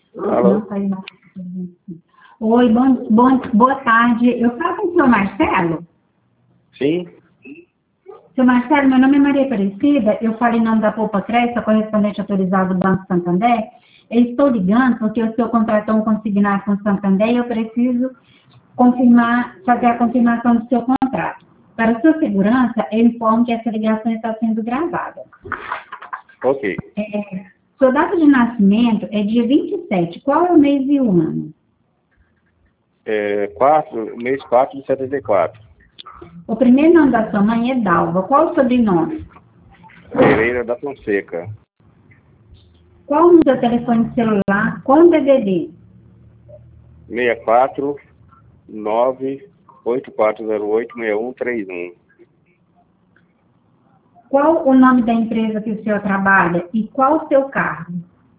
Alô? Oi, boa tarde. Eu falo com o senhor Marcelo? Sim? Seu Marcelo, meu nome é Maria Aparecida, eu falo em nome da Poupa Cresce, correspondente autorizado do Banco Santander. Eu estou ligando porque o senhor contratou um consignado com o Santander e eu preciso fazer a confirmação do seu contrato. Para sua segurança, eu informo que essa ligação está sendo gravada. Ok. Sua data de nascimento é dia 27. Qual é o mês e o ano? Mês 4 de 74. O primeiro nome da sua mãe é Dalva. Qual o sobrenome? Pereira da Fonseca. Qual o número do telefone celular com DDD? 64 98408 6131. Qual o nome da empresa que o senhor trabalha e qual o seu cargo?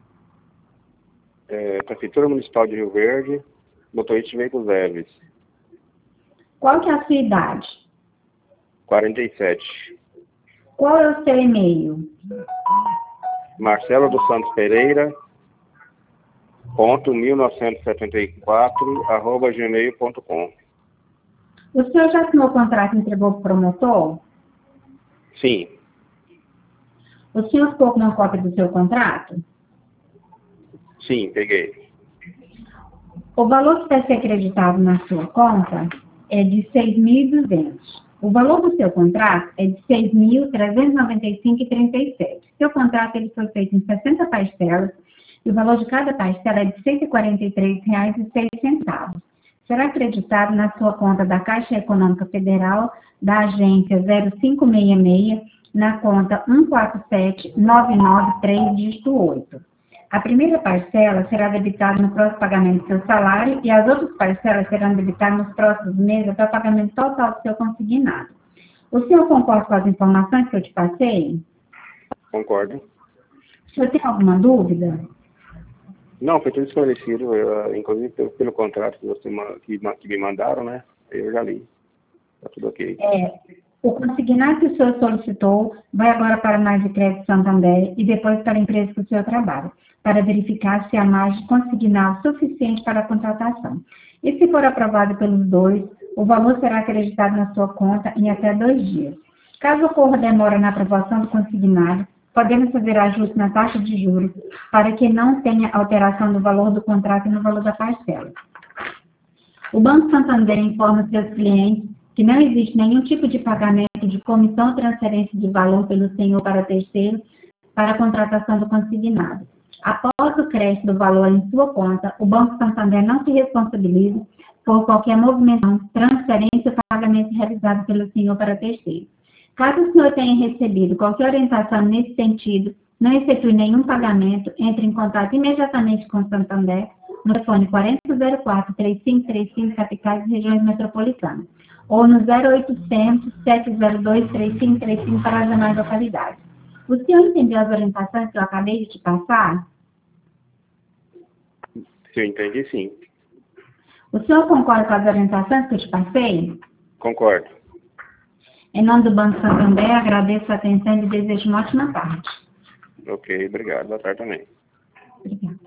Prefeitura Municipal de Rio Verde, motorista de veículos leves. Qual que é a sua idade? 47. Qual é o seu e-mail? Marcelo dos Santos Pereira, .1974, @gmail.com. O senhor já assinou o contrato e entregou para o promotor? Sim. O senhor ficou com uma cópia do seu contrato? Sim, peguei. O valor que vai ser acreditado na sua conta é de 6.200. O valor do seu contrato é de 6.395,37. Seu contrato ele foi feito em 60 parcelas e o valor de cada parcela é de R$ 143,06. Será acreditado na sua conta da Caixa Econômica Federal, da agência 0566, na conta 147993, dígito 8. A primeira parcela será debitada no próximo pagamento do seu salário e as outras parcelas serão debitadas nos próximos meses até o pagamento total do seu consignado. O senhor concorda com as informações que eu te passei? Concordo. O senhor tem alguma dúvida? Não, foi tudo esclarecido, inclusive pelo contrato que me mandaram, né? Eu já li. Tá tudo ok. O consignado que o senhor solicitou vai agora para a margem de crédito Santander e depois para a empresa que o senhor trabalha, para verificar se há margem consignal suficiente para a contratação. E se for aprovado pelos dois, o valor será acreditado na sua conta em até 2 dias. Caso ocorra demora na aprovação do consignado, podemos fazer ajuste na taxa de juros para que não tenha alteração no valor do contrato e no valor da parcela. O Banco Santander informa seus clientes que não existe nenhum tipo de pagamento de comissão ou transferência de valor pelo senhor para terceiro para a contratação do consignado. Após o crédito do valor em sua conta, o Banco Santander não se responsabiliza por qualquer movimentação, transferência ou pagamento realizado pelo senhor para terceiro. Caso o senhor tenha recebido qualquer orientação nesse sentido, não efetue nenhum pagamento, entre em contato imediatamente com o Santander no telefone 4004-3535, capitais e regiões metropolitanas, ou no 0800-702-3535 para as demais localidades. O senhor entendeu as orientações que eu acabei de te passar? Eu entendi, sim. O senhor concorda com as orientações que eu te passei? Concordo. Em nome do Banco Santander, agradeço a atenção e desejo uma ótima tarde. Ok, obrigado. Boa tarde também.